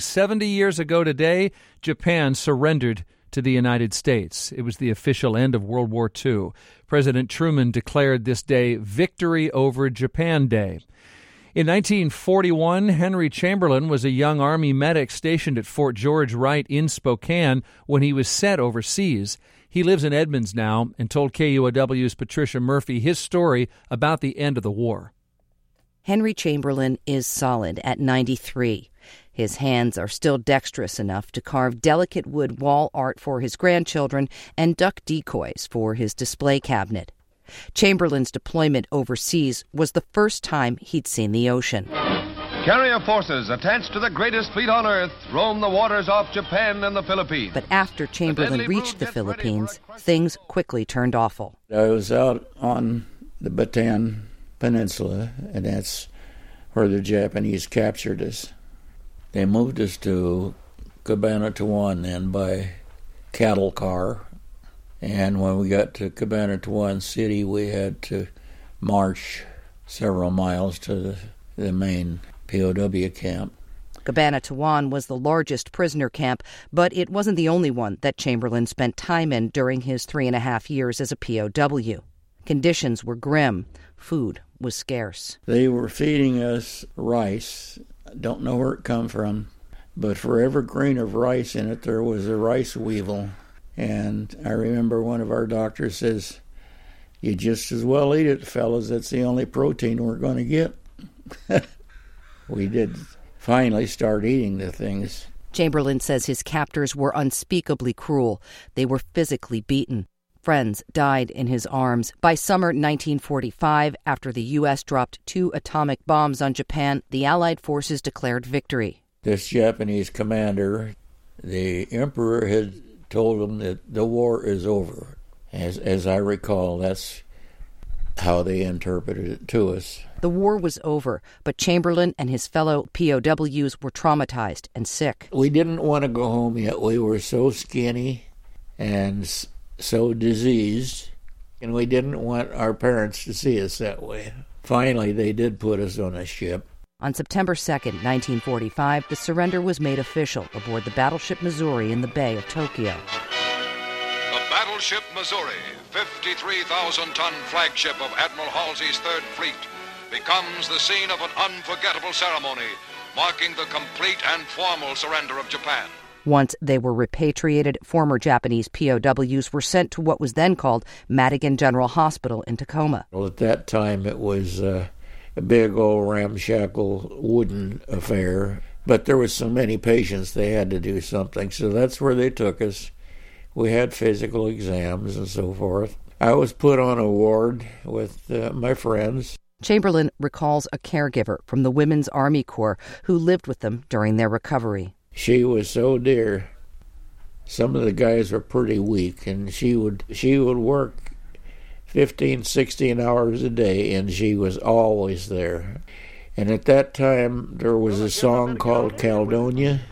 70 years ago today, Japan surrendered to the United States. It was the official end of World War II. President Truman declared this day Victory over Japan Day. In 1941, Henry Chamberlain was a young Army medic stationed at Fort George Wright in Spokane when he was sent overseas. He lives in Edmonds now and told KUOW's Patricia Murphy his story about the end of the war. Henry Chamberlain is solid at 93. His hands are still dexterous enough to carve delicate wood wall art for his grandchildren and duck decoys for his display cabinet. Chamberlain's deployment overseas was the first time he'd seen the ocean. Carrier forces attached to the greatest fleet on Earth roam the waters off Japan and the Philippines. But after Chamberlain reached the Philippines, things quickly turned awful. I was out on the Bataan Peninsula, and that's where the Japanese captured us. They moved us to Cabanatuan then by cattle car. And when we got to Cabanatuan City, we had to march several miles to the main POW camp. Cabanatuan was the largest prisoner camp, but it wasn't the only one that Chamberlain spent time in during his 3.5 years as a POW. Conditions were grim. Food was scarce. They were feeding us rice. I don't know where it come from, but for every grain of rice in it, there was a rice weevil. And I remember one of our doctors says, "You just as well eat it, fellas. That's the only protein we're going to get." We did finally start eating the things. Chamberlain says his captors were unspeakably cruel. They were physically beaten. Friends died in his arms. By summer 1945, after the U.S. dropped 2 atomic bombs on Japan, the Allied forces declared victory. This Japanese commander, the emperor, had told him that the war is over. As I recall, that's how they interpreted it to us. The war was over, but Chamberlain and his fellow POWs were traumatized and sick. We didn't want to go home yet. We were so skinny and so diseased, and we didn't want our parents to see us that way. Finally, they did put us on a ship. On September 2nd, 1945, the surrender was made official aboard the battleship Missouri in the Bay of Tokyo. The battleship Missouri, 53,000-ton flagship of Admiral Halsey's Third Fleet, becomes the scene of an unforgettable ceremony marking the complete and formal surrender of Japan. Once they were repatriated, former Japanese POWs were sent to what was then called Madigan General Hospital in Tacoma. Well, at that time, it was a big old ramshackle wooden affair, but there was so many patients they had to do something, so that's where they took us. We had physical exams and so forth. I was put on a ward with my friends. Chamberlain recalls a caregiver from the Women's Army Corps who lived with them during their recovery. She was so dear. Some of the guys were pretty weak, and she would work 15, 16 hours a day, and she was always there. And at that time, there was a song called Caledonia,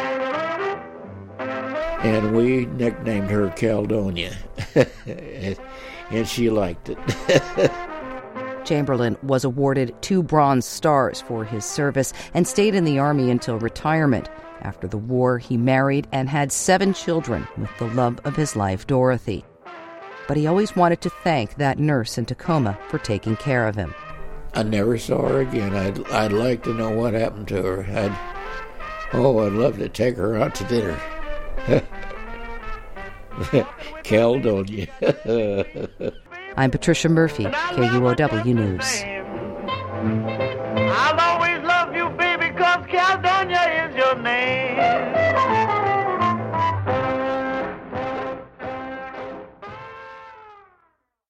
and we nicknamed her Caledonia, and she liked it. Chamberlain was awarded 2 Bronze Stars for his service and stayed in the Army until retirement. After the war, he married and had 7 children with the love of his life, Dorothy. But he always wanted to thank that nurse in Tacoma for taking care of him. I never saw her again. I'd like to know what happened to her. I'd love to take her out to dinner. Caledonia. I'm Patricia Murphy, KUOW News.